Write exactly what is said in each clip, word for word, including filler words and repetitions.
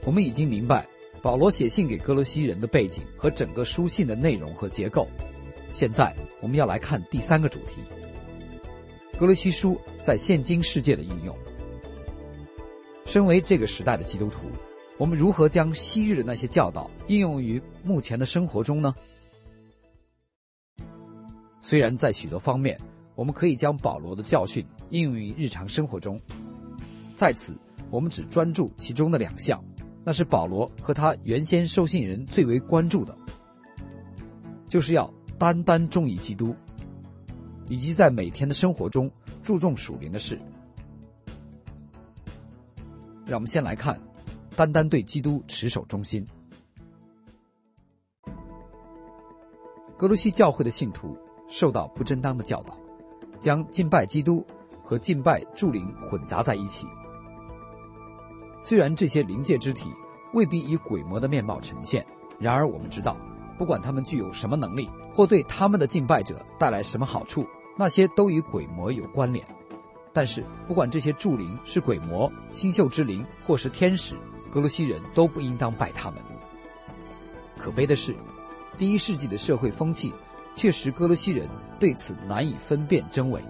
我们已经明白保罗写信给哥罗西人的背景和整个书信的内容和结构。现在我们要来看第三个主题，哥罗西书在现今世界的应用。身为这个时代的基督徒，我们如何将昔日的那些教导应用于目前的生活中呢？虽然在许多方面我们可以将保罗的教训应用于日常生活中，在此我们只专注其中的两项，那是保罗和他原先收信人最为关注的，就是要单单忠于基督，以及在每天的生活中注重属灵的事。让我们先来看单单对基督持守忠心。哥罗西教会的信徒受到不正当的教导，将敬拜基督和敬拜诸灵混杂在一起。虽然这些灵界肢体未必以鬼魔的面貌呈现，然而我们知道，不管他们具有什么能力，或对他们的敬拜者带来什么好处，那些都与鬼魔有关联。但是不管这些诸灵是鬼魔、星宿之灵或是天使，哥罗西人都不应当拜他们。可悲的是，第一世纪的社会风气确实哥罗西人对此难以分辨真伪。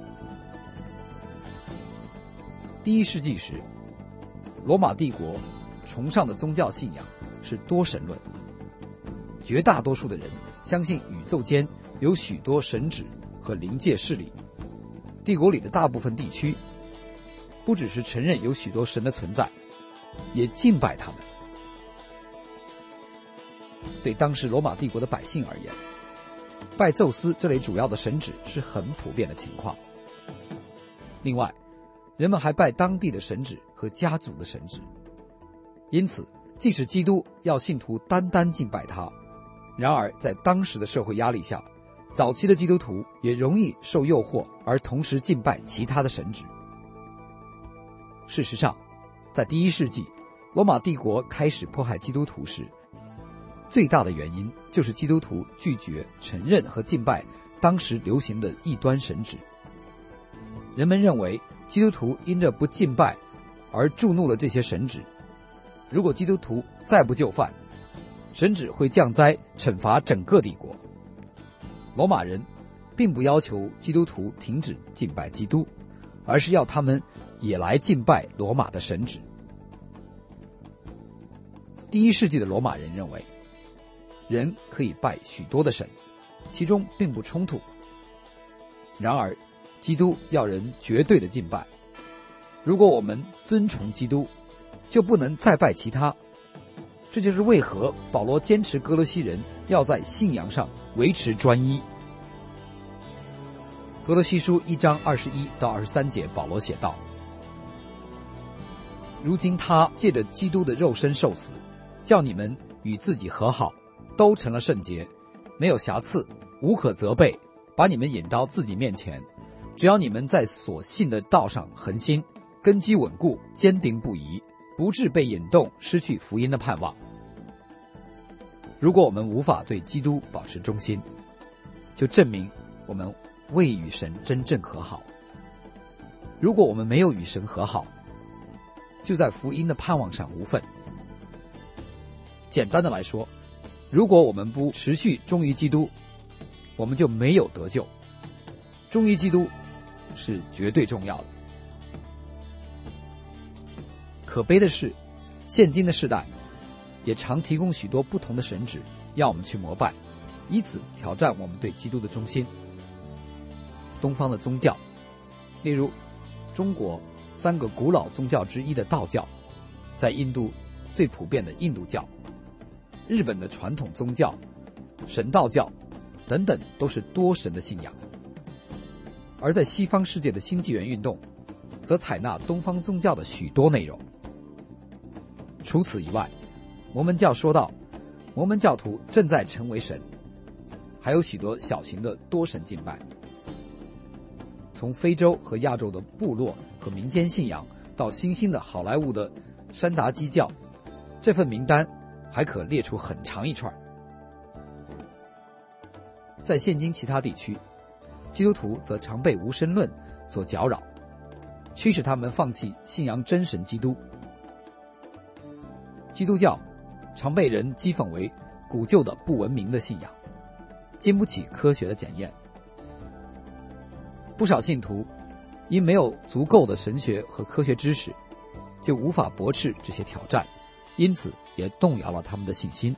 第一世纪时，罗马帝国崇尚的宗教信仰是多神论，绝大多数的人相信宇宙间有许多神旨和灵界势力。帝国里的大部分地区不只是承认有许多神的存在，也敬拜他们。对当时罗马帝国的百姓而言，拜宙斯这类主要的神祇是很普遍的情况。另外，人们还拜当地的神祇和家族的神祇。因此，即使基督要信徒单单敬拜他，然而在当时的社会压力下，早期的基督徒也容易受诱惑而同时敬拜其他的神祇。事实上，在第一世纪罗马帝国开始迫害基督徒时，最大的原因就是基督徒拒绝承认和敬拜当时流行的异端神祇。人们认为基督徒因着不敬拜而触怒了这些神祇，如果基督徒再不就范，神祇会降灾惩罚整个帝国。罗马人并不要求基督徒停止敬拜基督，而是要他们也来敬拜罗马的神祇。第一世纪的罗马人认为，人可以拜许多的神，其中并不冲突。然而，基督要人绝对的敬拜。如果我们尊崇基督，就不能再拜其他。这就是为何保罗坚持哥罗西人要在信仰上维持专一。哥罗西书一章二十一到二十三节，保罗写道：如今他借着基督的肉身受死，叫你们与自己和好，都成了圣洁，没有瑕疵，无可责备，把你们引到自己面前。只要你们在所信的道上恒心，根基稳固，坚定不移，不致被引动失去福音的盼望。如果我们无法对基督保持忠心，就证明我们未与神真正和好。如果我们没有与神和好，就在福音的盼望上无份。简单的来说，如果我们不持续忠于基督，我们就没有得救。忠于基督是绝对重要的。可悲的是，现今的世代也常提供许多不同的神祇要我们去膜拜，以此挑战我们对基督的忠心。东方的宗教，例如中国三个古老宗教之一的道教，在印度最普遍的印度教，日本的传统宗教神道教等等，都是多神的信仰。而在西方世界的新纪元运动，则采纳东方宗教的许多内容。除此以外，摩门教说到，摩门教徒正在成为神，还有许多小型的多神敬拜。从非洲和亚洲的部落和民间信仰，到新兴的好莱坞的山达基教，这份名单还可列出很长一串。在现今其他地区，基督徒则常被无神论所搅扰，驱使他们放弃信仰真神基督。 基督教常被人讥讽为古旧的不文明的信仰，经不起科学的检验。不少信徒因没有足够的神学和科学知识，就无法驳斥这些挑战，因此也动摇了他们的信心。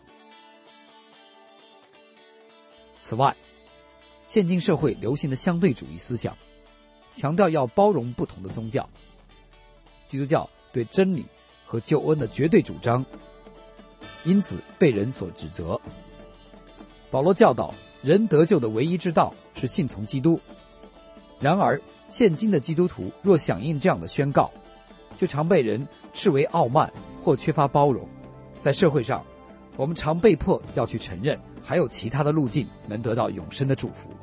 此外，现今社会流行的相对主义思想，强调要包容不同的宗教。基督教对真理和救恩的绝对主张，因此被人所指责。保罗教导人得救的唯一之道是信从基督，然而现今的基督徒若响应这样的宣告，就常被人视为傲慢或缺乏包容。在社会上，我们常被迫要去承认还有其他的路径能得到永生的祝福。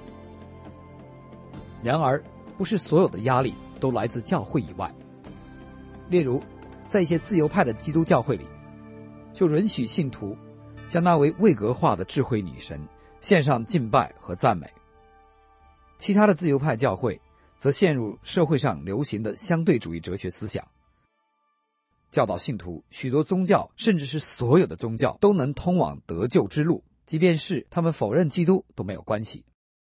然而，不是所有的压力都来自教会以外。例如，在一些自由派的基督教会里，就允许信徒将那位位格化的智慧女神献上敬拜和赞美。其他的自由派教会则陷入社会上流行的相对主义哲学思想，教导信徒许多宗教甚至是所有的宗教都能通往得救之路，即便是他们否认基督都没有关系。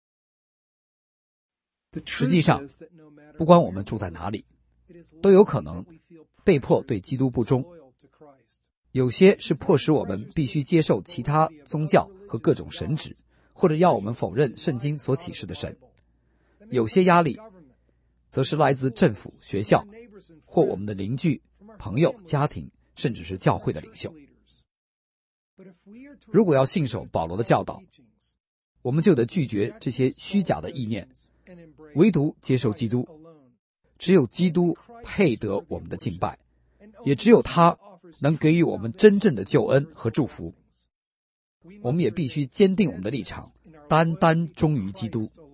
实际上，不管我们住在哪里，都有可能被迫对基督不忠。有些是迫使我们必须接受其他宗教和各种神旨，或者要我们否认圣经所启示的神。有些压力则是来自政府、学校，或我们的邻居、朋友、家庭，甚至是教会的领袖。如果要信守保罗的教导，我们就得拒绝这些虚假的意念，唯独接受基督。只有基督配得我们的敬拜，也只有他能给予我们真正的救恩和祝福。我们也必须坚定我们的立场，单单忠于基督。